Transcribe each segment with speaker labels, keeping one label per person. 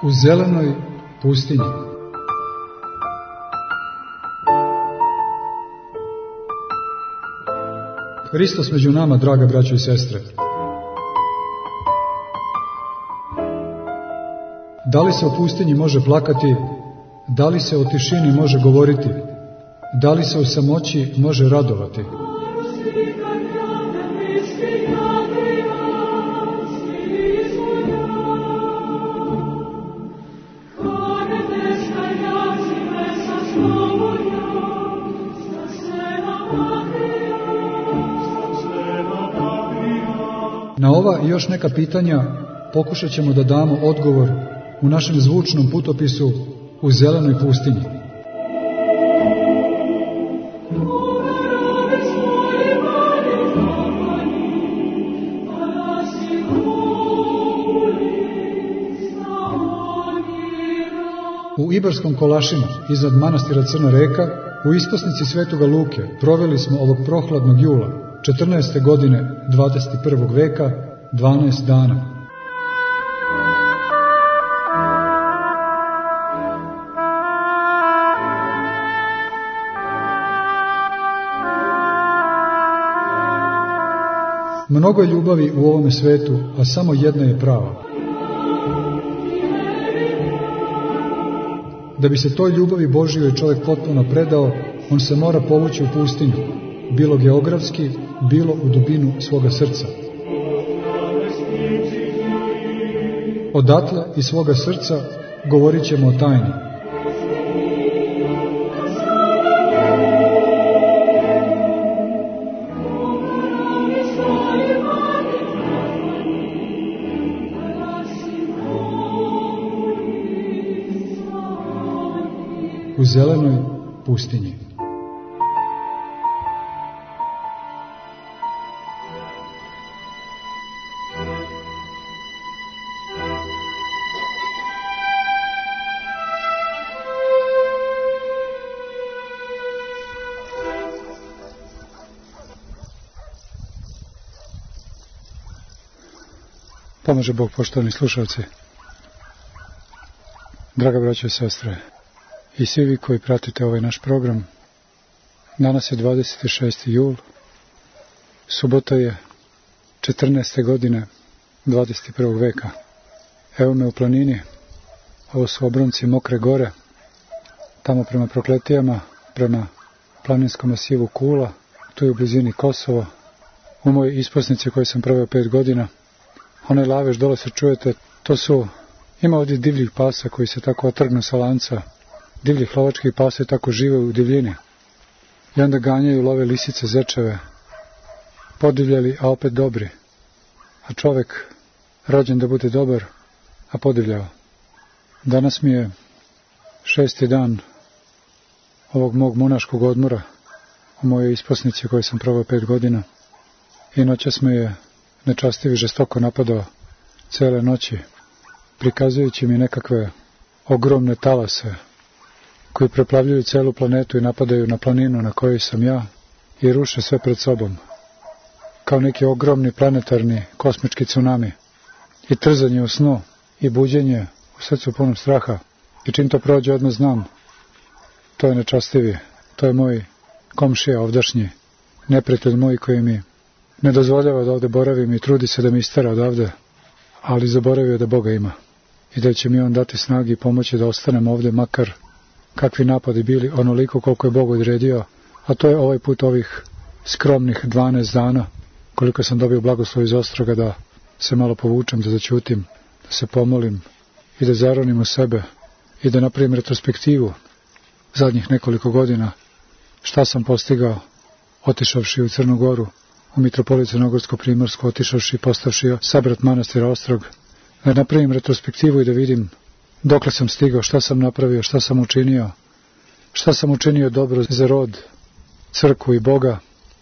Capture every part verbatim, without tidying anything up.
Speaker 1: U zelenoj pustinji. Hristos među nama, draga braćo i sestre. Da li se u pustinji može plakati? Da li se o tišini može govoriti? Da li se u samoći može radovati? Na ova i još neka pitanja pokušat ćemo da damo odgovor u našem zvučnom putopisu U zelenoj pustinji. U Ibarskom Kolašinu, iznad manastira Crna Reka, u ispasnici Svetoga Luke, proveli smo ovog prohladnog jula, četrnaeste godine dvadeset prvog veka, dvanaest dana. Mnogo je ljubavi u ovome svetu, a samo jedna je prava. Da bi se toj ljubavi Božjoj čovjek potpuno predao, on se mora povući u pustinju, bilo geografski, bilo u dubinu svoga srca. Odatle iz svoga srca govorit ćemo o tajni. U zelenoj pustinji. Pomaže Bog, poštovani slušalci, draga braćo i sestre, i svi vi koji pratite ovaj naš program. Danas je dvadeset šesti jul, subota je četrnaeste godine dvadeset prvog veka. Evo me u planini, ovo su obronci Mokre gore, tamo prema Prokletijama, prema planinskom masivu Kula, tu je u blizini Kosovo, u mojoj ispasnici koje sam proveo pet godina. Onaj lavež dole se čujete, to su, ima ovdje divljih pasa koji se tako otrgnu sa lanca, divljih lovačkih pasa i tako žive u divljini. I onda ganjaju, love lisice, zečeve, podivljali, a opet dobri. A čovjek rođen da bude dobar, a podivljao. Danas mi je šesti dan ovog mog monaškog odmora u mojoj ispasnici koju sam proveo pet godina. I noćas me je nečastivi žestoko napadao cele noći, prikazujući mi nekakve ogromne talase koji preplavljuju celu planetu i napadaju na planinu na kojoj sam ja i ruše sve pred sobom, kao neki ogromni planetarni kosmički tsunami. I trzanje u snu i buđenje u srcu punom straha, i čim to prođe odmah znam, to je nečastivi, to je moj komšija ovdašnji, neprijatelj moj koji mi ne dozvoljava da ovde boravim i trudi se da mi istera odavde, ali zaboravio da Boga ima i da će mi on dati snagi i pomoći da ostanem ovde, makar kakvi napadi bili, onoliko koliko je Bog odredio, a to je ovaj put ovih skromnih dvanaest dana, koliko sam dobio blagoslov iz Ostroga da se malo povučem, da začutim, da se pomolim i da zaronim u sebe i da napravim retrospektivu zadnjih nekoliko godina, šta sam postigao otišavši u Crnu Goru, u Mitropoliju Crnogorsko-Primorsku, otišavši i postavši sabrat manastira Ostrog, da napravim retrospektivu i da vidim dokle sam stigao, šta sam napravio, šta sam učinio, šta sam učinio dobro za rod, crkvu i Boga,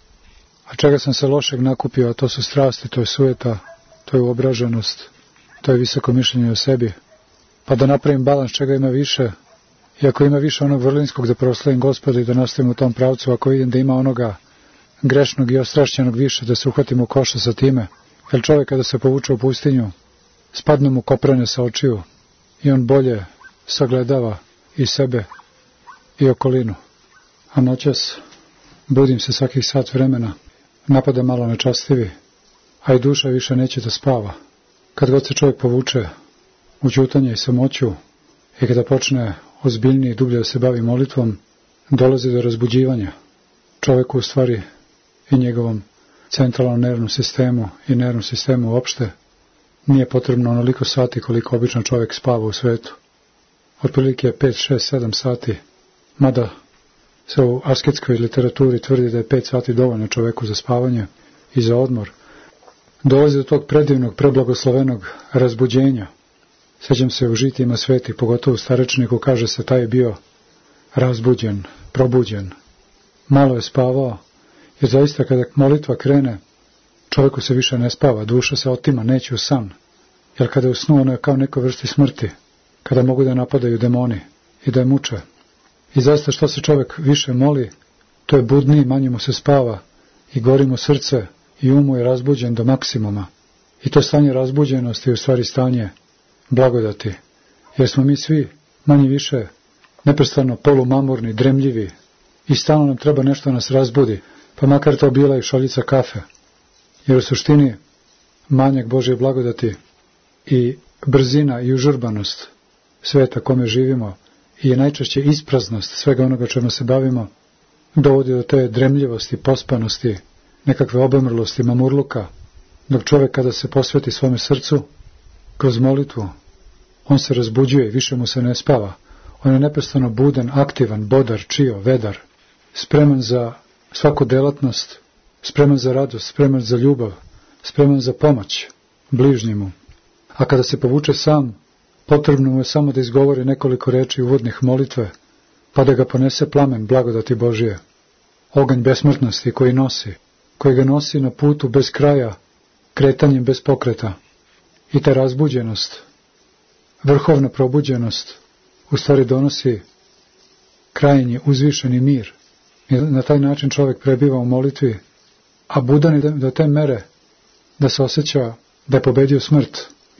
Speaker 1: a čega sam se lošeg nakupio, a to su strasti, to je sujeta, to je uobraženost, to je visoko mišljenje o sebi, pa da napravim balans čega ima više, i ako ima više onog vrlinskog da proslavim Gospoda i da nastavim u tom pravcu, ako vidim da ima onoga grešnog i ostrašćenog više, da se uhvatim u koša sa time, jer čovjek kada se povuče u pustinju, spadnu mu koprene sa očiju, i on bolje sagledava i sebe i okolinu. A noćas budim se svakih sat vremena, napada malo nečastivi, a i duša više neće da spava. Kad god se čovjek povuče u ćutanje i samoću i kada počne ozbiljnije i dublje da se bavi molitvom, dolazi do razbuđivanja. Čovjeku u stvari i njegovom centralnom nervnom sistemu i nervnom sistemu uopšte nije potrebno onoliko sati koliko obično čovjek spava u svetu. Otprilike pet, šest, sedam sati, mada se u asketskoj literaturi tvrdi da je pet sati dovoljno čovjeku za spavanje i za odmor. Dolazi do tog predivnog, preblagoslovenog razbuđenja. Sjećam se u žitijima svetih, pogotovo u starečniku, kaže se taj je bio razbuđen, probuđen. Malo je spavao, jer zaista kada molitva krene, čovjeku se više ne spava, duša se otima, neće u san. Jer kada je u snu, ono je kao nekoj vrsti smrti, kada mogu da napadaju demoni i da je muče. I zaista što se čovjek više moli, to je budniji, manje mu se spava i gori mu srce i um mu je razbuđen do maksimuma. I to stanje razbuđenosti je u stvari stanje blagodati, jer smo mi svi manje više neprestano polumamurni, dremljivi i stalno nam treba nešto nas razbudi, pa makar to bila i šoljica kafe. Jer u suštini manjak Božje blagodati i brzina i užurbanost sveta kome živimo i najčešće ispraznost svega onoga čemu se bavimo dovodi do te dremljivosti, pospanosti, nekakve obemrlosti, mamurluka, dok čovjek kada se posveti svome srcu kroz molitvu, on se razbuđuje i više mu se ne spava. On je neprestano budan, aktivan, bodar, čio, vedar, spreman za svaku delatnost, spreman za radost, spreman za ljubav, spreman za pomoć bližnjemu. A kada se povuče sam, potrebno mu je samo da izgovori nekoliko reči uvodnih molitve, pa da ga ponese plamen blagodati Božije, oganj besmrtnosti koji nosi, koji ga nosi na putu bez kraja, kretanjem bez pokreta. I ta razbuđenost, vrhovna probuđenost, u stvari donosi krajnji, uzvišeni mir. I na taj način čovjek prebiva u molitvi, a budan je do te mere da se osjeća da je pobedio smrt.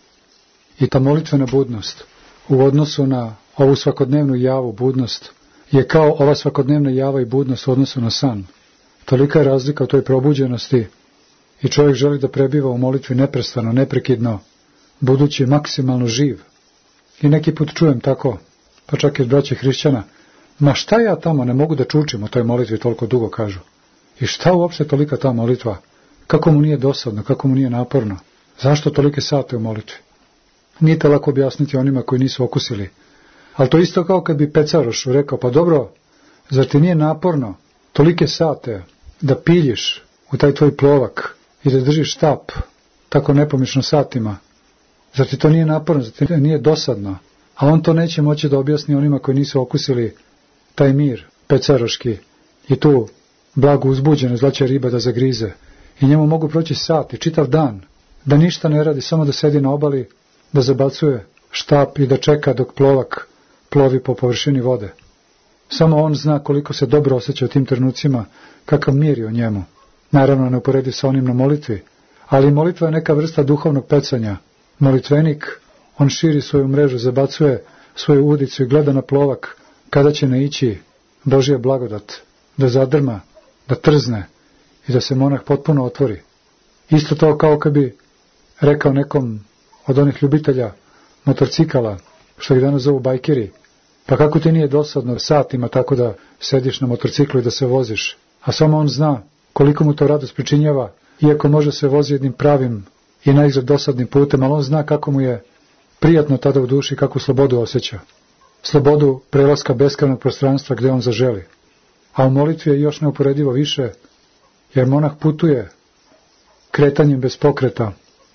Speaker 1: I ta molitvena budnost u odnosu na ovu svakodnevnu javu budnost je kao ova svakodnevna java i budnost u odnosu na san. Tolika je razlika u toj probuđenosti i čovjek želi da prebiva u molitvi neprestano, neprekidno, budući maksimalno živ. I neki put čujem tako, pa čak i od braće hrišćana, ma šta ja tamo ne mogu da čučim u toj molitvi toliko dugo, kažu. I šta uopšte tolika ta molitva? Kako mu nije dosadno, kako mu nije naporno? Zašto tolike sate u molitvi? Nije te lako objasniti onima koji nisu okusili. Ali to isto kao kad bi pecarošu rekao, pa dobro, zar ti nije naporno tolike sate da piljiš u taj tvoj plovak i da držiš štap tako nepomično satima? Zar ti to nije naporno, zar ti nije dosadno? A on to neće moći da objasni onima koji nisu okusili taj mir pecaroški i tu blagu uzbuđenu zlaća riba da zagrize. I njemu mogu proći sati, čitav dan, da ništa ne radi, samo da sedi na obali, da zabacuje štap i da čeka dok plovak plovi po površini vode. Samo on zna koliko se dobro osjeća u tim trenucima, kakav mir je u njemu. Naravno ne uporedi sa onim na molitvi, ali molitva je neka vrsta duhovnog pecanja. Molitvenik, on širi svoju mrežu, zabacuje svoju udicu i gleda na plovak kada će naići Božja blagodat, da zadrma, da trzne i da se monah potpuno otvori. Isto to kao kad bi rekao nekom od onih ljubitelja motorcikala, što ih danas zovu bajkeri, pa kako ti nije dosadno satima tako da sediš na motorciklu i da se voziš, a samo on zna koliko mu to radost pričinjava, iako može se vozi jednim pravim i naizgled dosadnim putem, ali on zna kako mu je prijatno tada u duši, kakvu slobodu osjeća. Slobodu prelaska beskrajnog prostranstva gdje on zaželi. A u molitvi je još neuporedivo više, jer monah putuje kretanjem bez pokreta.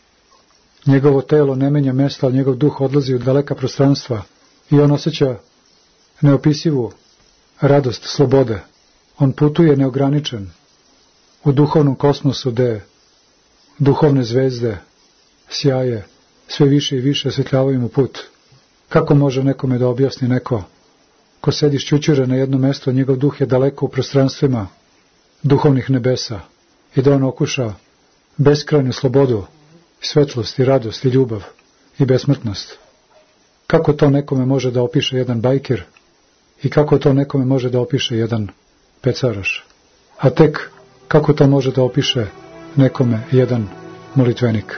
Speaker 1: Njegovo telo ne menja mesta, ali njegov duh odlazi u daleka prostranstva i on osjeća neopisivu radost slobode. On putuje neograničen u duhovnom kosmosu gde duhovne zvezde sjaje, sve više i više osvetljavaju mu put. Kako može nekome da objasni neko ko sedi šćućure na jedno mesto, njegov duh je daleko u prostranstvima duhovnih nebesa i da on okuša beskrajnu slobodu, svetlost i radost i ljubav i besmrtnost. kako to nekome može da opiše jedan bajker i kako to nekome može da opiše jedan pecaraš, a tek kako to može da opiše nekome jedan molitvenik.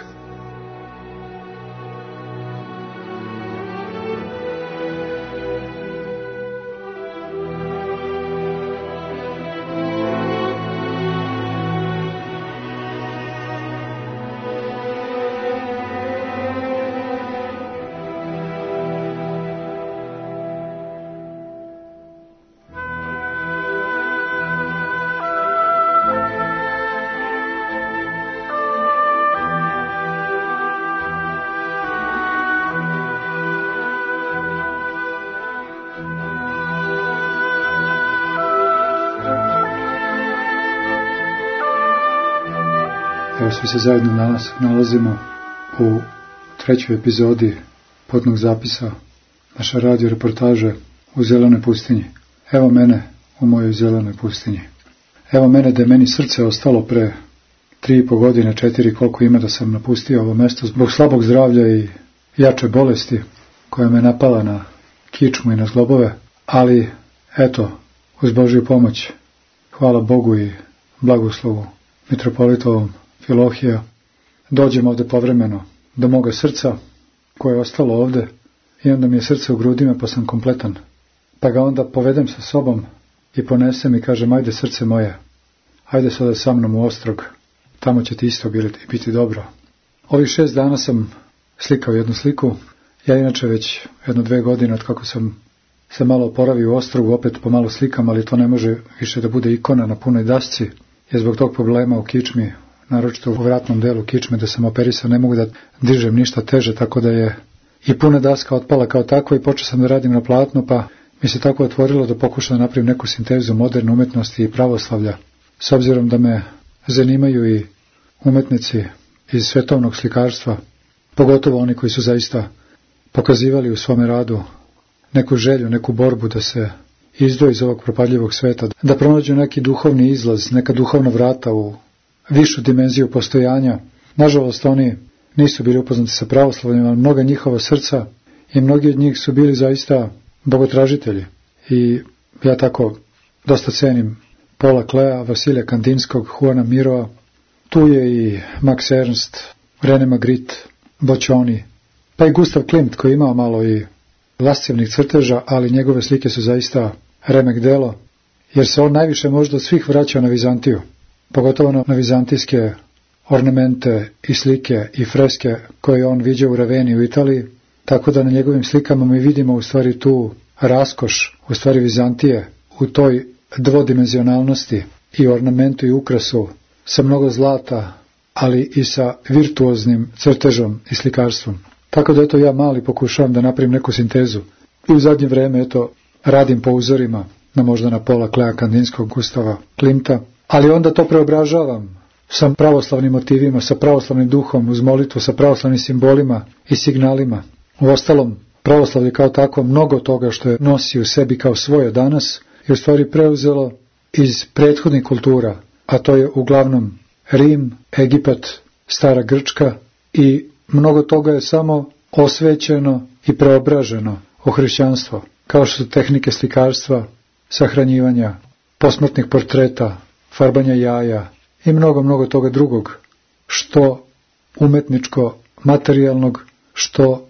Speaker 2: Evo, svi se zajedno danas nalazimo u trećoj epizodi podnog zapisa naše radio reportaže u zelenoj pustinji. Evo mene u mojoj zelenoj pustinji. Evo mene da je meni srce ostalo pre tri i po godine, četiri, koliko ima da sam napustio ovo mesto zbog slabog zdravlja i jače bolesti koja me napala na kičmu i na zglobove, ali eto, uz Božju pomoć, hvala Bogu i blagoslovu mitropolitovom Filohija, dođem ovde povremeno do moga srca koje je ostalo ovde i onda mi je srce u grudima pa sam kompletan. Pa ga onda povedem sa sobom i ponesem i kažem, ajde srce moje, ajde sada sa mnom u Ostrog, tamo će ti isto biti, biti dobro. Ovih šest dana sam slikao jednu sliku, ja inače već jedno dve godine od kako sam se malo oporavio u Ostrogu, opet pomalo slikam, ali to ne može više da bude ikona na punoj dasci, jer zbog tog problema u kičmi, naročito u vratnom delu kičme da sam operisan, ne mogu da dižem ništa teže, tako da je i puna daska otpala kao tako i počeo sam da radim na platnu, pa mi se tako otvorilo da pokušam da napravim neku sintezu moderne umetnosti i pravoslavlja, s obzirom da me zanimaju i umetnici iz svetovnog slikarstva, pogotovo oni koji su zaista pokazivali u svome radu neku želju, neku borbu da se izdvoji iz ovog propadljivog sveta, da pronađu neki duhovni izlaz, neka duhovna vrata u višu dimenziju postojanja. Nažalost, oni nisu bili upoznati sa pravoslavljem, ali mnoga njihova srca i mnogi od njih su bili zaista bogotražitelji. I ja tako dosta cenim Paula Klea, Vasilija Kandinskog, Juana Miroa, tu je i Max Ernst, René Magritte, Boccioni, pa i Gustav Klimt koji imao malo i lascivnih crteža, ali njegove slike su zaista remek delo, jer se on najviše možda od svih vraćao na Vizantiju, pogotovo na vizantijske ornamente i slike i freske koje on viđao u Raveni u Italiji, tako da na njegovim slikama mi vidimo u stvari tu raskoš, u stvari Vizantije, u toj dvodimenzionalnosti i ornamentu i ukrasu sa mnogo zlata, ali i sa virtuoznim crtežom i slikarstvom. Tako da eto ja mali pokušavam da napravim neku sintezu i u zadnje vreme eto radim po uzorima na možda na Paula Klea, Kandinskog, Gustava Klimta, ali onda to preobražavam sa pravoslavnim motivima, sa pravoslavnim duhom, uz molitvu, sa pravoslavnim simbolima i signalima. U ostalom, pravoslavlje kao tako mnogo toga što je nosi u sebi kao svoje danas je u stvari preuzelo iz prethodnih kultura, a to je uglavnom Rim, Egipat, Stara Grčka i mnogo toga je samo osvećeno i preobraženo u hrišćanstvo, kao što su tehnike slikarstva, sahranjivanja, posmrtnih portreta, farbanja jaja i mnogo, mnogo toga drugog, što umetničko, materijalnog, što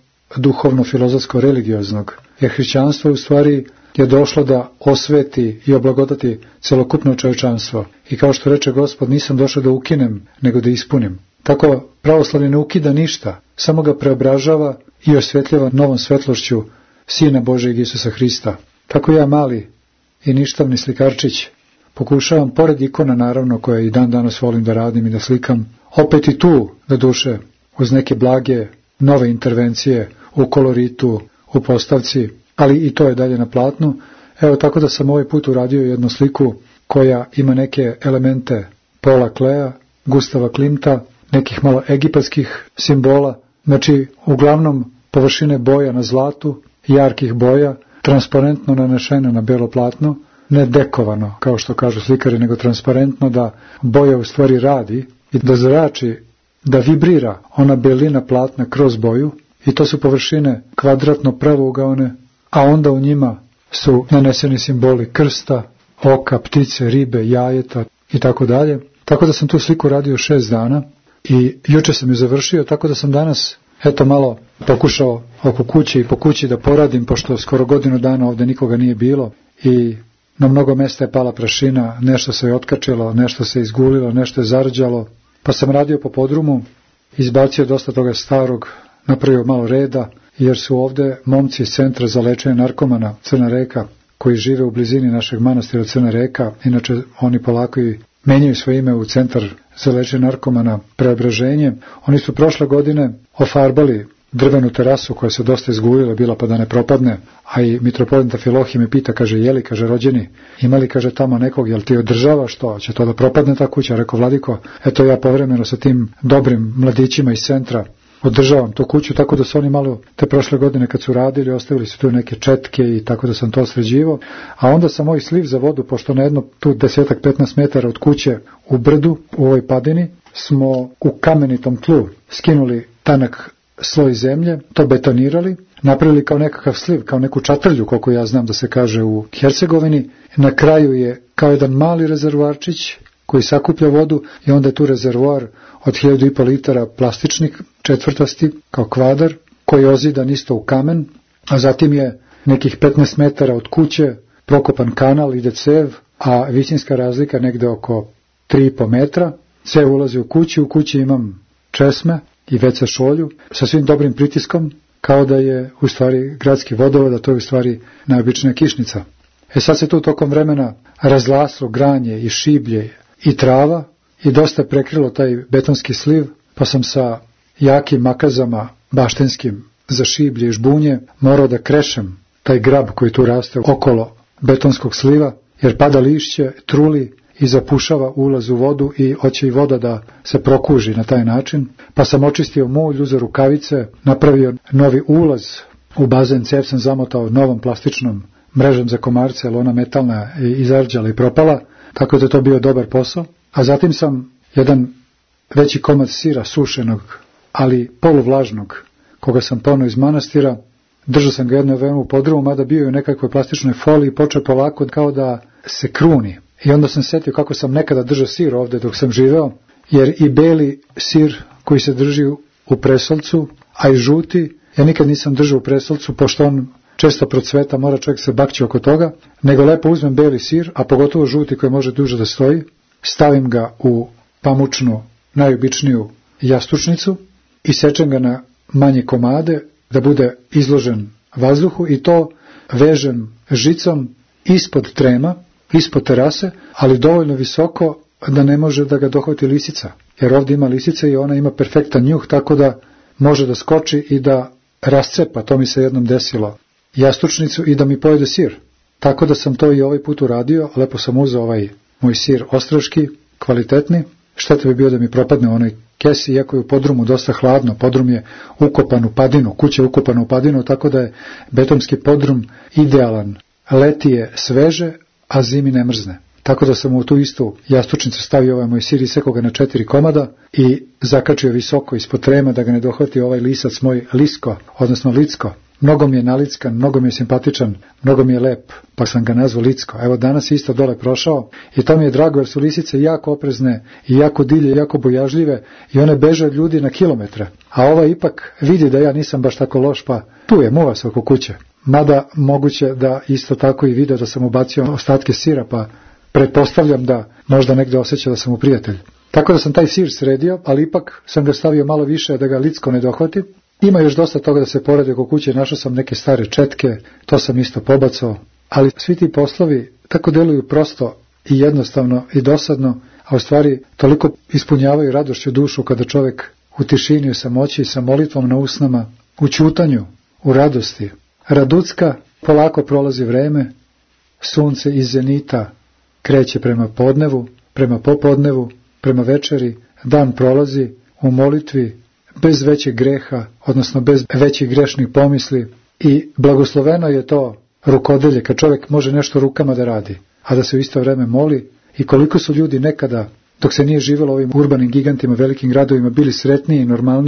Speaker 2: duhovno-filozofsko-religioznog. Jer hrišćanstvo u stvari je došlo da osveti i oblagodati celokupno čovječanstvo. I kao što reče Gospod, nisam došao da ukinem, nego da ispunim. Tako pravoslavlje ne ukida ništa, samo ga preobražava i osvetljava novom svetlošću Sina Božijeg Isusa Hrista. Tako ja, mali i ništavni slikarčić, pokušavam, pored ikona naravno koje i dan danas volim da radim i da slikam, opet i tu, do duše, uz neke blage, nove intervencije u koloritu, u postavci, ali i to je dalje na platnu. Evo tako da sam ovaj put uradio jednu sliku koja ima neke elemente Paula Klea, Gustava Klimta, nekih malo egipatskih simbola, znači uglavnom površine boja na zlatu, jarkih boja, transparentno nanešene na belo platno, ne dekovano, kao što kažu slikari, nego transparentno da boja u stvari radi i da zrači, da vibrira ona belina platna kroz boju
Speaker 1: i to su površine kvadratno pravougaone, a onda u njima su naneseni simboli krsta, oka, ptice, ribe, jajeta i tako dalje. Tako da sam tu sliku radio šest dana i juče sam ju završio, tako da sam danas eto malo pokušao oko kuće i po kući da poradim, pošto skoro godinu dana ovdje nikoga nije bilo i na mnogo mjesta je pala prašina, nešto se je otkačilo, nešto se izgulilo, nešto je zarđalo, pa sam radio po podrumu, izbacio dosta toga starog, napravio malo reda, jer su ovdje momci iz centra za lečenje narkomana Crna Reka, koji žive u blizini našeg manastira Crna Reka, inače oni polako i menjaju svoje ime u centar za lečenje narkomana Preobraženje. Oni su prošle godine ofarbali drvenu terasu koja se dosta izgulila bila pa da ne propadne, a i mitropolit Amfilohije me pita, kaže, jeli, kaže, rođeni, imali, kaže, tamo nekog, jel ti održava što, će to da propadne ta kuća? Rekao, vladiko, eto ja povremeno sa tim dobrim mladićima iz centra održavam tu kuću, tako da su oni malo te prošle godine kad su radili, ostavili su tu neke četke i tako da sam to sređivao, a onda sam moj sliv za vodu, pošto na jedno tu desetak petnaest metara od kuće u brdu, u ovoj padini, smo u kamenitom tlu skinuli tanak sloj zemlje, to betonirali, napravili kao nekakav sliv, kao neku čatrlju, koliko ja znam da se kaže u Hercegovini. Na kraju je kao jedan mali rezervoarčić koji sakuplja vodu i onda je tu rezervoar od hiljadu i pol litara plastičnik, četvrtasti, kao kvadar, koji je ozidan isto u kamen, a zatim je nekih petnaest metara od kuće prokopan kanal, ide cev, a visinska razlika negde oko tri i po metra, cev ulazi u kući, u kući imam česme i ve ce šolju sa svim dobrim pritiskom, kao da je u stvari gradski vodovod, a to je u stvari najobičnija kišnica. E sad se tu tokom vremena razlaslo granje i šiblje i trava i dosta prekrilo taj betonski sliv, pa sam sa jakim makazama baštenskim za šiblje i žbunje morao da krešem taj grab koji tu raste okolo betonskog sliva, jer pada lišće, truli i zapušava ulaz u vodu i hoće i voda da se prokuži na taj način, pa sam očistio mulj, uzeo rukavice, napravio novi ulaz u bazen, cev sam zamotao novom plastičnom mrežom za komarce, ali ona metalna je izarđala i propala, tako da je to bio dobar posao. A zatim sam jedan veći komad sira sušenog, ali poluvlažnog, koga sam poneo iz manastira, držao sam ga jedno vreme u podrumu, mada bio je u nekakvoj plastičnoj foliji, počeo polako kao da se kruni. I onda sam setio kako sam nekada držao sir ovdje dok sam živeo, jer i beli sir koji se drži u presolcu, a i žuti, ja nikad nisam držao u presolcu, pošto on često procveta, mora čovjek se bakći oko toga, nego lepo uzmem beli sir, a pogotovo žuti koji može duže da stoji, stavim ga u pamučnu, najobičniju jastučnicu i sečem ga na manje komade, da bude izložen vazduhu i to vežem žicom ispod trema, ispod terase, ali dovoljno visoko da ne može da ga dohvati lisica, jer ovdje ima lisica i ona ima perfektan njuh, tako da može da skoči i da rascepa, to mi se jednom desilo, jastučnicu i da mi pojede sir. Tako da sam to i ovaj put uradio, lepo sam uzeo ovaj moj sir ostroški, kvalitetni, šteta bi bio da mi propadne u onoj kesi, iako je u podrumu dosta hladno, podrum je ukopan u padinu, kuća je ukopana u padinu, tako da je betonski podrum idealan, leti je sveže, a zimi ne mrzne. Tako da sam u tu istu jastučnicu stavio ovaj moj sir i sekao ga na četiri komada i zakačio visoko ispod trema da ga ne dohvati ovaj lisac moj lisko, odnosno licko. Mnogo mi je nalickan, mnogo mi je simpatičan, mnogo mi je lep, pa sam ga nazvao Licko. Evo danas isto dole prošao i to mi je drago jer su lisice jako oprezne i jako dilje, jako bojažljive i one beže od ljudi na kilometre. A ova ipak vidi da ja nisam baš tako loš, pa tu je, muva se oko kuće. Mada moguće da isto tako i vide da sam ubacio ostatke sira, pa pretpostavljam da možda negdje osjeća da sam mu prijatelj. Tako da sam taj sir sredio, ali ipak sam ga stavio malo više da ga Licko ne dohvati. Ima još dosta toga da se poradi oko kuće, našao sam neke stare četke, to sam isto pobacao, ali svi ti poslovi tako deluju prosto i jednostavno i dosadno, a u stvari toliko ispunjavaju radošću dušu kada čovjek u tišini, u samoći, sa molitvom na usnama, u ćutanju, u radosti. Raducka, polako prolazi vreme, sunce iz zenita kreće prema podnevu, prema popodnevu, prema večeri, dan prolazi u molitvi, bez većeg greha, odnosno bez većih grešnih pomisli i blagosloveno je to rukodelje, kad čovjek može nešto rukama da radi, a da se u isto vreme moli. I koliko su ljudi nekada, dok se nije živjelo ovim urbanim gigantima, velikim gradovima, bili sretniji i normalniji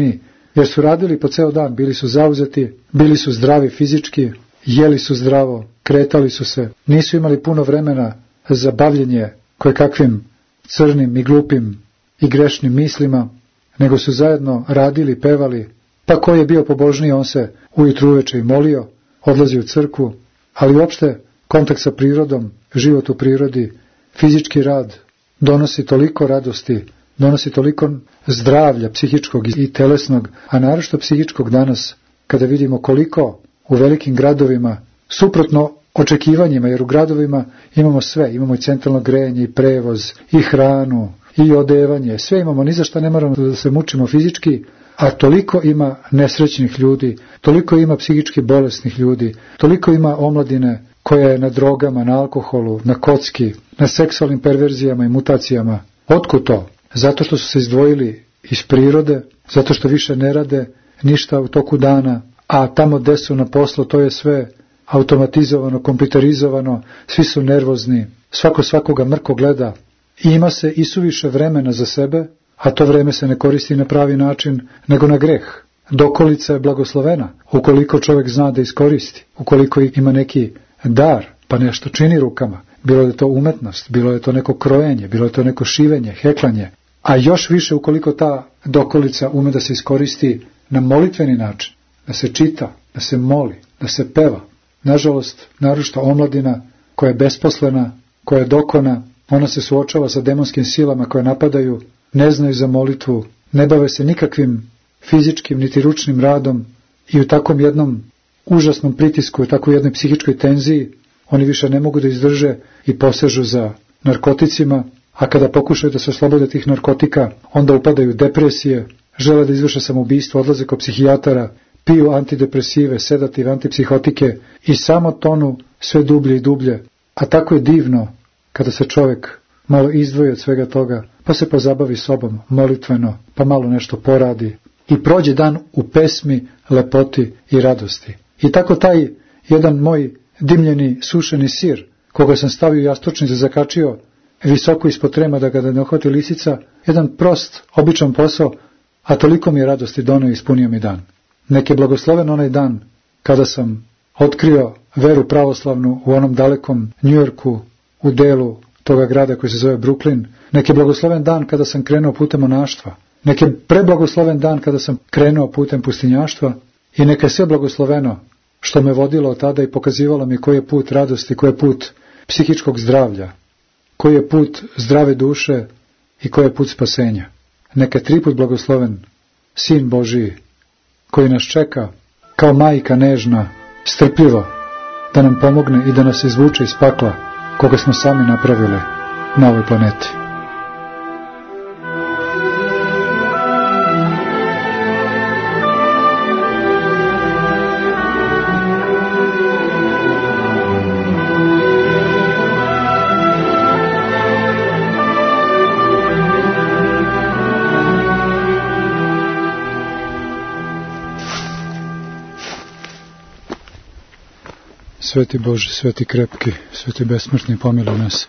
Speaker 1: jer su radili po ceo dan, bili su zauzeti, bili su zdravi fizički, jeli su zdravo, kretali su se, nisu imali puno vremena za bavljenje kojekakvim crnim i glupim i grešnim mislima, nego su zajedno radili, pevali, pa ko je bio pobožniji, on se ujutru uveče i molio, odlazi u crkvu, ali uopšte kontakt sa prirodom, život u prirodi, fizički rad donosi toliko radosti, donosi toliko zdravlja psihičkog i telesnog, a naročito psihičkog danas, kada vidimo koliko u velikim gradovima, suprotno očekivanjima, jer u gradovima imamo sve, imamo i centralno grejanje, i prevoz, i hranu, i odevanje, sve imamo, ni za šta ne moramo da se mučimo fizički, a toliko ima nesrećnih ljudi, toliko ima psihički bolesnih ljudi, toliko ima omladine koja je na drogama, na alkoholu, na kocki, na seksualnim perverzijama i mutacijama. Otkud to? Zato što su se izdvojili iz prirode, zato što više ne rade ništa u toku dana, a tamo gde su na poslu to je sve automatizovano, kompjuterizovano, svi su nervozni, svako svakoga mrko gleda i ima se i suviše vremena za sebe, a to vreme se ne koristi na pravi način, nego na greh. Dokolica je blagoslovena, ukoliko čovjek zna da iskoristi, ukoliko ima neki dar, pa nešto čini rukama, bilo je to umetnost, bilo je to neko krojenje, bilo je to neko šivenje, heklanje, a još više ukoliko ta dokolica ume da se iskoristi na molitveni način, da se čita, da se moli, da se peva. Nažalost, naročito omladina koja je besposlena, koja je dokona, ona se suočava sa demonskim silama koje napadaju, ne znaju za molitvu, ne bave se nikakvim fizičkim niti ručnim radom i u takvom jednom užasnom pritisku, u takvoj jednoj psihičkoj tenziji, oni više ne mogu da izdrže i posežu za narkoticima, a kada pokušaju da se oslobode tih narkotika, onda upadaju depresije, žele da izvrše samoubistvo, odlaze kod psihijatara, piju antidepresive, sedative, antipsihotike i samo tonu sve dublje i dublje. A tako je divno kada se čovjek malo izdvoji od svega toga, pa se pozabavi sobom molitveno, pa malo nešto poradi i prođe dan u pesmi, lepoti i radosti. I tako taj jedan moj dimljeni sušeni sir, koga sam stavio jastučnice, zakačio visoko ispod trema da ga ne uhvati lisica, jedan prost, običan posao, a toliko mi je radosti doneo i ispunio mi dan. Nek je blagosloven onaj dan kada sam otkrio veru pravoslavnu u onom dalekom Njujorku, u delu toga grada koji se zove Brooklyn. Nek je blagosloven dan kada sam krenuo putem monaštva. Nek je preblagosloven dan kada sam krenuo putem pustinjaštva i neka je sve blagosloveno što me vodilo od tada i pokazivalo mi koji je put radosti, koji je put psihičkog zdravlja, koji je put zdrave duše i koji je put spasenja. Neka je triput blagosloven Sin Božiji, koji nas čeka kao majka nežna, strpljivo, da nam pomogne i da nas izvuče iz pakla koga smo sami napravili na ovoj planeti. Sveti Bože, sveti krepki, sveti besmrtni, pomiluj nas.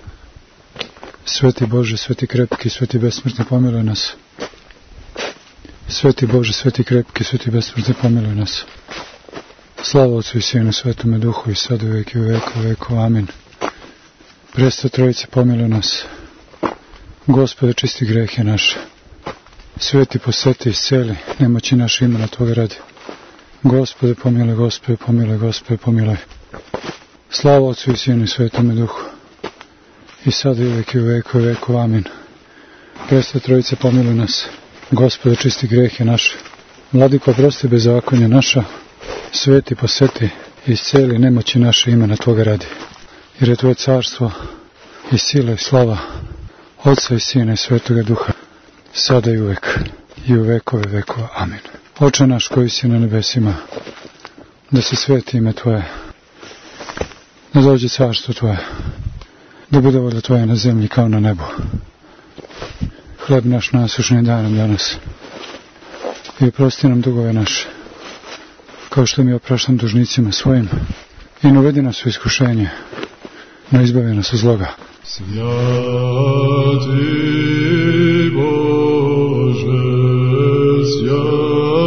Speaker 1: Sveti Bože, sveti krepki, sveti besmrtni, pomiluj nas. Sveti Bože, sveti krepki, sveti besmrtni, pomiluj nas. Slava Otcu i Sinu, Svetome Duhu i sad u vek i u veku, u veku. Amin. Presta Trojice, pomiluj nas. Gospode, čisti grehe naše. Sveti poseti, isceli, nemoći naše imena Tvoga radi. Gospode, pomiluj, Gospode, pomiluj, Gospode, pomiluj. Slava Otcu i Sinu i Svetome Duhu, i sad i uvek i u veku, u veku. Amin. Presta Trojice, pomiluj nas. Gospode, čisti grehe naše. Vladiko, oprosti bezakonja naša. Sveti poseti, isceli nemoći naše imena Tvoga radi. Jer je Tvoje carstvo i sila i slava Otca i Sina i Svetoga Duha, sada i uvek i u vekove vekova. Amin. Oče naš koji si na nebesima, da se sveti ime Tvoje, da dođe carstvo Tvoje, da bude volja Tvoja na zemlji kao na nebu. Hleb naš nasušni daj nam danas i oprosti nam dugove naše, kao što mi opraštam dužnicima svojim, i ne uvedi nas u iskušenje, no izbavi nas od zloga.
Speaker 3: Sveti Bože, sveti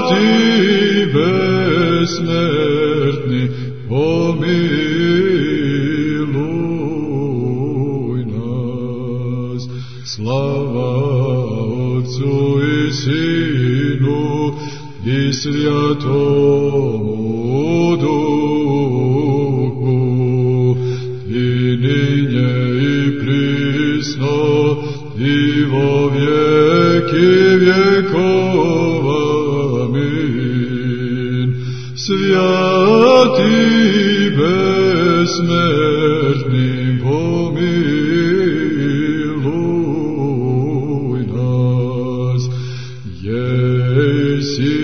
Speaker 3: besmrtni, pomiluj nas. Slava Otcu i Sinu i Svjatomu Duhu, i ninje i prisno, i vo vjeki vjekova. Amin. Svjati besmrtni, pomiluj nas. Jesi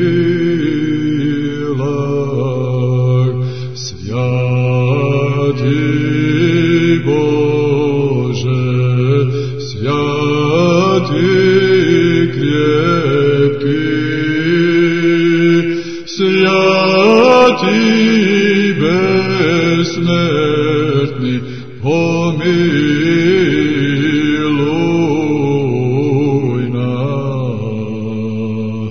Speaker 3: lag, svjati Bože, svjati krepki, svjati besmrtni, pomiluj nas.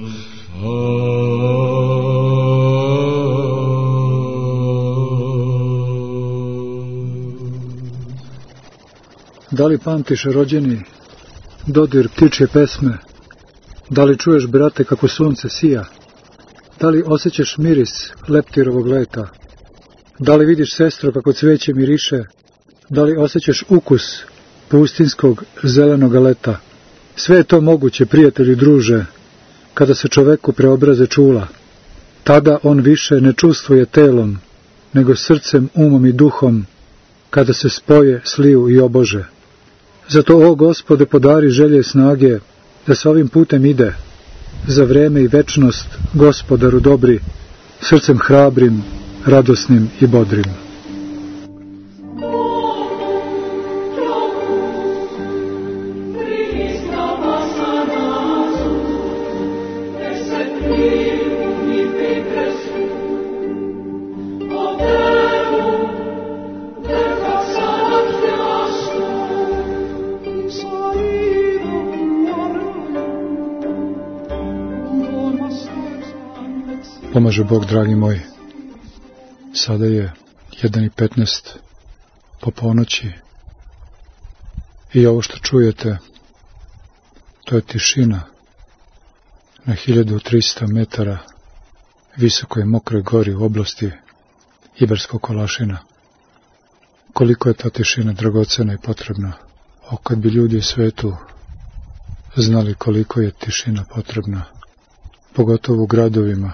Speaker 2: Da li pamtiš, rođeni, dodir ptičje pesme? Da li čuješ, brate, kako sunce sija? Da li osjećaš miris leptirovog leta? Da li vidiš, sestro, kako cveće miriše? Da li osjećaš ukus pustinskog zelenog leta? Sve je to moguće, prijatelji, druže, kada se čoveku preobraze čula. Tada on više ne čustvuje telom, nego srcem, umom i duhom, kada se spoje, sliju i obože. Zato, o Gospode, podari želje i snage da se ovim putem ide, za vreme i večnost, Gospodaru dobri, srcem hrabrim, radosnim i bodrim.
Speaker 1: Pomaže Bog, dragi moji. Sada je jedan i petnaest po ponoći i ovo što čujete, to je tišina na hiljadu trista metara visokoj mokroj gori u oblasti Iberskog Kolašina. Koliko je ta tišina dragocena i potrebna. O, kad bi ljudi u svetu znali koliko je tišina potrebna, pogotovo u gradovima,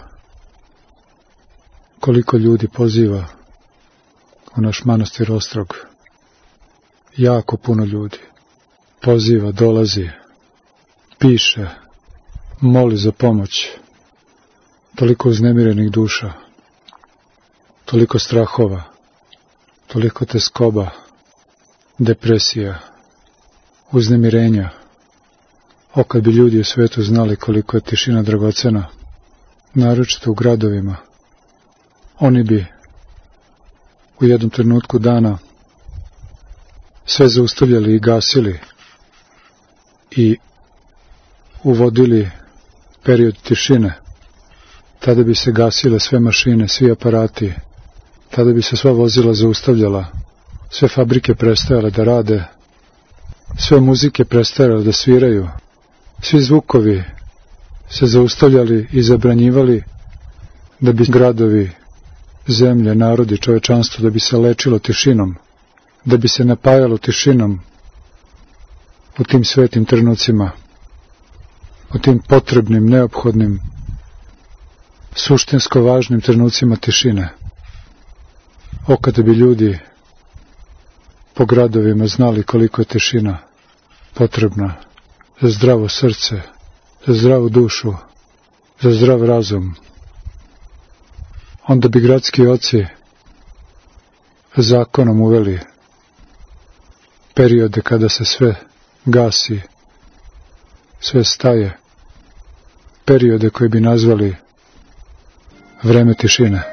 Speaker 1: koliko ljudi poziva u naš manastir Ostrog, jako puno ljudi poziva, dolazi, piše, moli za pomoć, toliko uznemirenih duša, toliko strahova, toliko teskoba, depresija, uznemirenja. O, kad bi ljudi u svetu znali koliko je tišina dragocena, naročito u gradovima, oni bi u jednom trenutku dana sve zaustavljali i gasili i uvodili period tišine. Tada bi se gasile sve mašine, svi aparati, tada bi se sva vozila zaustavljala, sve fabrike prestajale da rade, sve muzike prestajale da sviraju, svi zvukovi se zaustavljali i zabranjivali, da bi gradovi, zemlje, narodi, čovečanstvo, da bi se lečilo tišinom, da bi se napajalo tišinom u tim svetim trenucima, u tim potrebnim, neophodnim, suštinsko važnim trenucima tišine. O, kada bi ljudi po gradovima znali koliko je tišina potrebna za zdravo srce, za zdravu dušu, za zdrav razum, onda bi gradski oci zakonom uveli periode kada se sve gasi, sve staje, periode koje bi nazvali vreme tišine.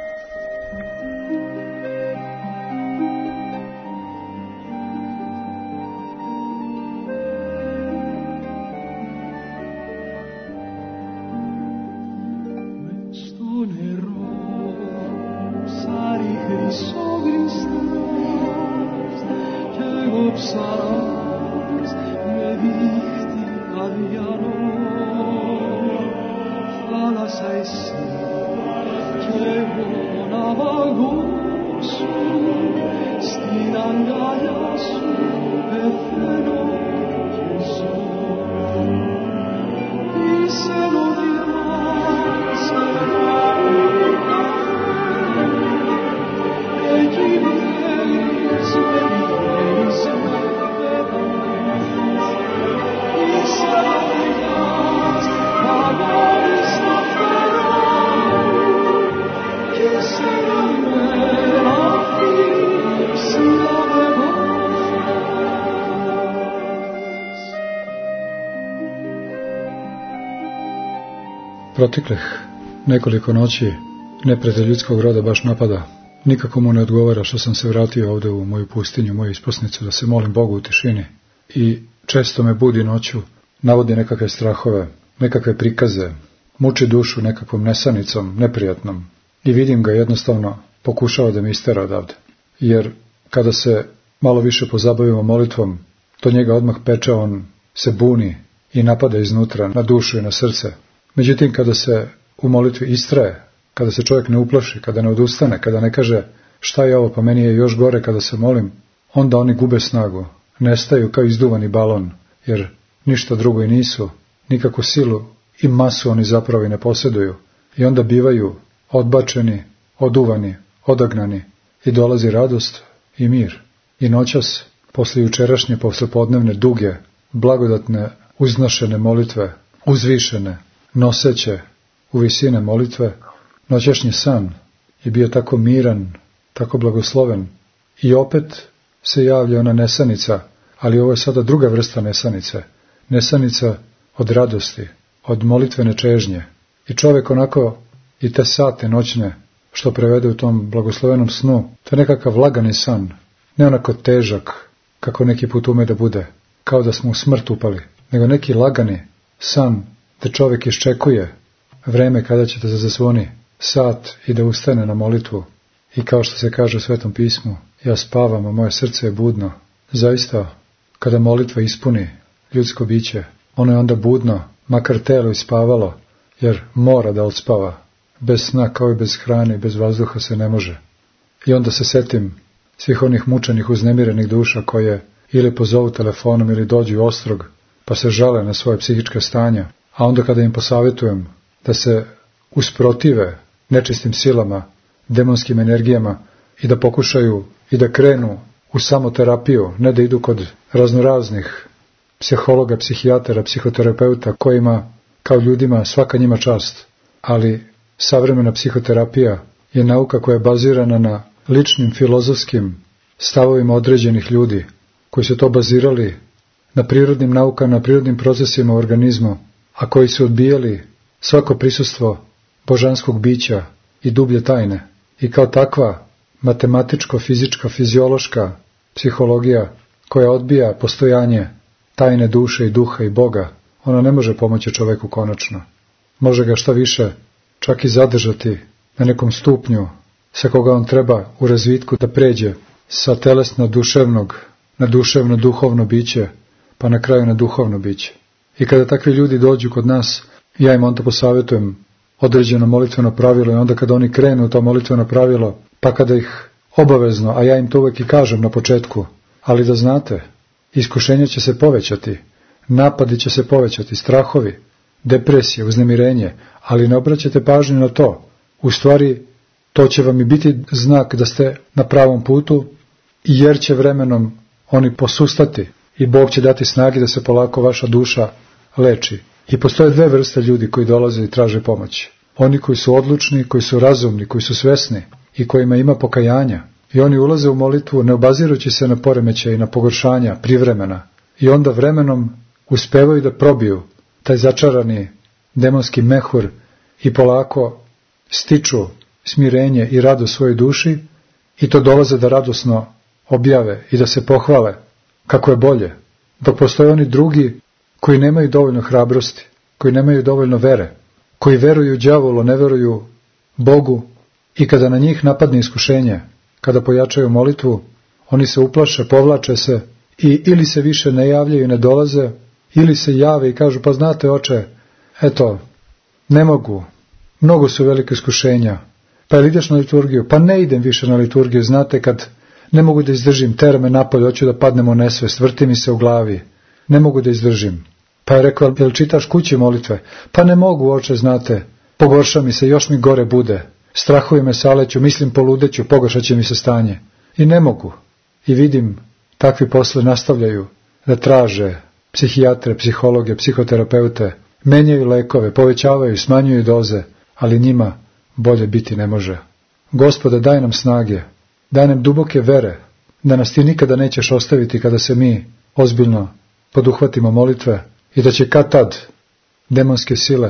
Speaker 1: proteklih nekoliko noći neprijatelj ljudskog roda baš napada. Nikako mu ne odgovara što sam se vratio ovde u moju pustinju, u moju isposnicu, da se molim Bogu u tišini. I često me budi noću, navodi nekakve strahove, nekakve prikaze, muči dušu nekakvom nesanicom, neprijatnom. I vidim ga jednostavno pokušava da mi istera odavde. Jer kada se malo više pozabavimo molitvom, to njega odmah peče, on se buni i napada iznutra na dušu i na srce. Međutim, kada se u molitvi istraje, kada se čovjek ne uplaši, kada ne odustane, kada ne kaže šta je ovo, pa meni je još gore kada se molim, onda oni gube snagu, nestaju kao izduvani balon, jer ništa drugo i nisu, nikakvu silu i masu oni zapravo i ne posjeduju. I onda bivaju odbačeni, oduvani, odagnani i dolazi radost i mir. I noćas, posle jučerašnje poslepodnevne duge, blagodatne, uznašene molitve, uzvišene, noseće u visine molitve, noćašnji san je bio tako miran, tako blagosloven. I opet se javlja ona nesanica, ali ovo je sada druga vrsta nesanice. Nesanica od radosti, od molitvene čežnje. I čovjek onako i te sate noćne, što prevede u tom blagoslovenom snu, to je nekakav lagani san, ne onako težak, kako neki put ume da bude, kao da smo u smrt upali, nego neki lagani san, da čovjek iščekuje vreme kada će da se zazvoni sat i da ustane na molitvu. I kao što se kaže u Svetom pismu, ja spavam, a moje srce je budno. Zaista, kada molitva ispuni ljudsko biće, ono je onda budno, makar telo ispavalo, jer mora da odspava. Bez sna kao i bez hrane i bez vazduha se ne može. I onda se setim svih onih mučenih, uznemirenih duša koje ili pozovu telefonom ili dođu u ostrog, pa se žale na svoje psihičke stanja, a onda kada im posavjetujem da se usprotive nečistim silama, demonskim energijama i da pokušaju i da krenu u samoterapiju, ne da idu kod raznoraznih psihologa, psihijatara, psihoterapeuta, kojima kao ljudima svaka njima čast, ali savremena psihoterapija je nauka koja je bazirana na ličnim filozofskim stavovima određenih ljudi, koji su to bazirali na prirodnim naukama, na prirodnim procesima u organizmu, a koji su odbijali svako prisustvo božanskog bića i dublje tajne. I kao takva matematičko-fizička, fiziološka psihologija koja odbija postojanje tajne duše i duha i Boga, ona ne može pomoći čoveku konačno. Može ga šta više čak i zadržati na nekom stupnju sa koga on treba u razvitku da pređe sa telesno-duševnog na duševno-duhovno biće, pa na kraju na duhovno biće. I kada takvi ljudi dođu kod nas, ja im onda posavjetujem određeno molitveno pravilo i onda kada oni krenu u to molitveno pravilo, pa kada ih obavezno, a ja im to uvek i kažem na početku, ali da znate, iskušenje će se povećati, napadi će se povećati, strahovi, depresije, uznemirenje, ali ne obraćate pažnju na to. U stvari, to će vam i biti znak da ste na pravom putu, jer će vremenom oni posustati i Bog će dati snagi da se polako vaša duša leči. I postoje dve vrste ljudi koji dolaze i traže pomoć. Oni koji su odlučni, koji su razumni, koji su svesni i kojima ima pokajanja. I oni ulaze u molitvu ne obazirujući se na poremećaje i na pogoršanja privremena. I onda vremenom uspevaju da probiju taj začarani demonski mehur i polako stiču smirenje i radost svojoj duši i to dolaze da radosno objave i da se pohvale kako je bolje. Dok postoje oni drugi koji nemaju dovoljno hrabrosti, koji nemaju dovoljno vere, koji veruju đavolu, ne veruju Bogu i kada na njih napadne iskušenje, kada pojačaju molitvu, oni se uplaše, povlače se i ili se više ne javljaju i ne dolaze, ili se jave i kažu, pa znate oče, eto, ne mogu, mnogo su velike iskušenja, pa jel ideš na liturgiju? Pa ne idem više na liturgiju, znate kad ne mogu da izdržim, tera me napolje, hoću da padnem u nesvest, vrti mi se u glavi, ne mogu da izdržim. Pa je rekao, jel čitaš kući molitve? Pa ne mogu, oče, znate, pogorša mi se, još mi gore bude, strahujem me saleću, mislim poludeću, pogoršat će mi se stanje. I ne mogu. I vidim, takvi posle nastavljaju da traže psihijatre, psihologe, psihoterapeute, menjaju lekove, povećavaju, smanjuju doze, ali njima bolje biti ne može. Gospode, daj nam snage, daj nam duboke vere, da nas ti nikada nećeš ostaviti kada se mi ozbiljno poduhvatimo molitve i da će kad tad demonske sile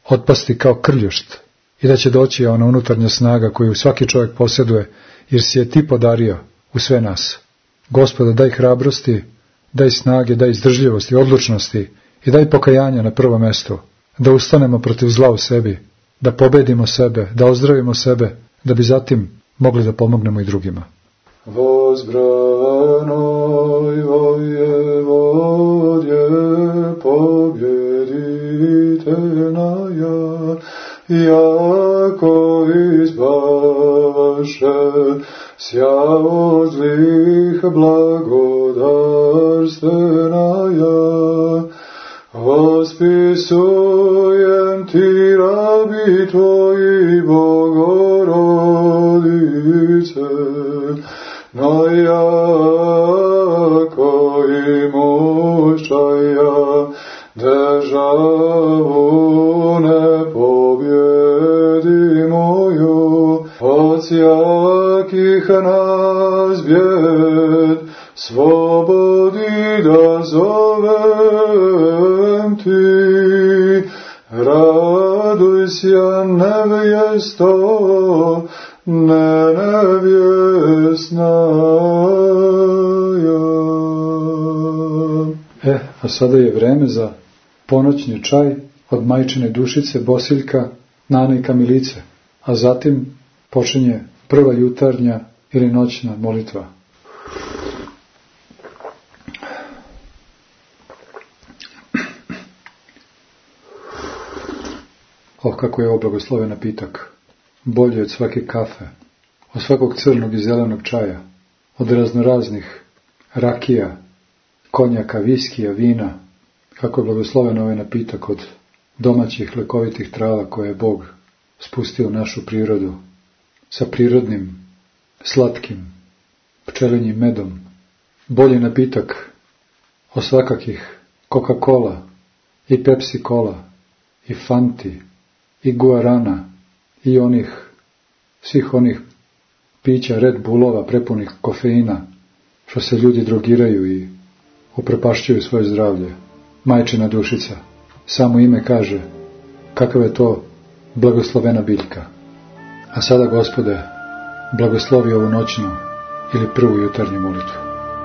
Speaker 2: otpasti kao krljušt i da će doći ona unutarnja snaga koju svaki čovjek posjeduje, jer si je ti podario u sve nas. Gospode, daj hrabrosti, daj snage, daj izdržljivosti, odlučnosti i daj pokajanja na prvo mesto, da ustanemo protiv zla u sebi, da pobedimo sebe, da ozdravimo sebe, da bi zatim mogli da pomognemo i drugima.
Speaker 1: Возбранoj воеводje победительная, яко избаваше ся от злих благодарственная, восписуем ти раби твои, Богородице, но яко имущая державу непобедимую, от всяких нас бед свободи да зовем ти. Радуйся, невесто, не nevjesnaja.
Speaker 2: E, a sada je vreme za ponoćni čaj od majčine dušice, Bosiljka, Nane i Kamilice, a zatim počinje prva jutarnja ili noćna molitva. Oh, kako je ovo blagosloven napitak, bolji od svake kafe, od svakog crnog i zelenog čaja, od raznoraznih rakija, konjaka, viskija, vina. Kako je blagosloven ovaj napitak od domaćih lekovitih trava koje je Bog spustio u našu prirodu, sa prirodnim, slatkim, pčelinjim medom. Bolji napitak od svakakih Coca-Cola i Pepsi-Cola i Fanti i Guarana i onih, svih onih pića Red Bullova prepunih kofeina, što se ljudi drogiraju i upropašćuju svoje zdravlje. Majčina dušica, samo ime kaže kakav je to blagoslovena biljka. A sada, Gospode, blagoslovi ovu noćnu ili prvu jutarnju molitvu.